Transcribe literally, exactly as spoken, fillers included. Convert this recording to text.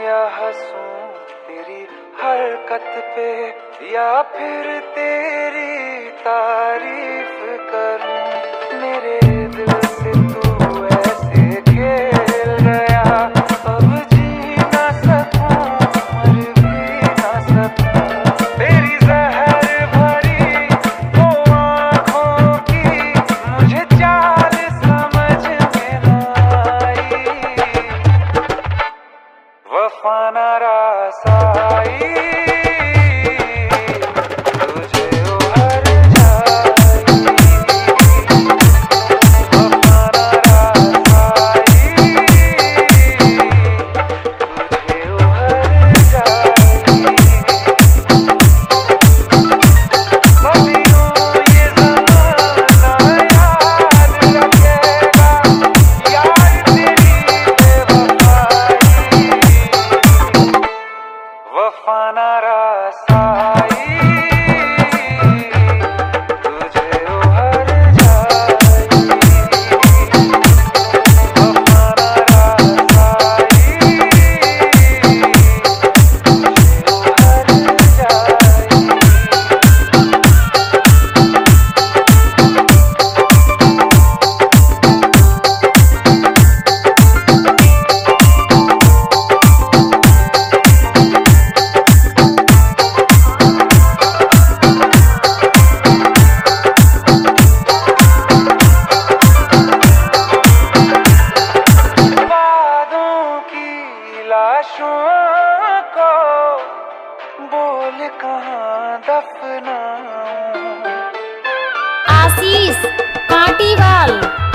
या हंसूं तेरी हरकत पे, या फिर तेरी तारीफ करूं। मेरे दिल से तू ऐसे खेल गया, अब जी ना सकूं, मर भी ना सकूं। तेरी जहर भरी वो आँखों की मुझे चाल समझ में ना आई। वफा ना रास आई, तुझे उभर जाई। वफा ना रास आई, तुझे उभर जाई। सदियों ये ज़माना याद रखेगा, यार तेरी बेवफाई। वफा ना रास आई, तुझे उभर जाई। वफा ना रास आई, तुझे उभर जाई। वादों की लाशों को बोल कहाँ दफनाऊं। आशीष कांटीवाल।